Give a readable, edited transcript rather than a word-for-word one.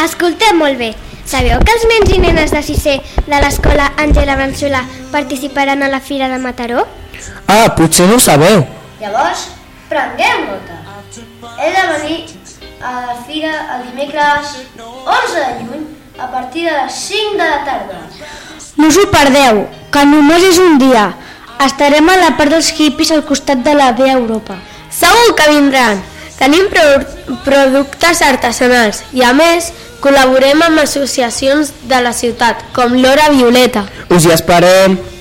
Escolteu molt bé. Sabeu que els nens i nenes de 6è de l'escola Àngela Bransola participaran a la Fira de Mataró? Ah, potser no ho sabeu. Llavors, prengueu nota. He de venir a la Fira el dimecres 11 de juny a partir de les 5 de la tarda. No us ho perdeu, que només és un dia. Estarem a la part dels hippies al costat de la Via Europa. Segur que vindran. Tenim productes artesanals i, a més, col·laborem amb associacions de la ciutat, com l'Hora Violeta. Us hi esperem.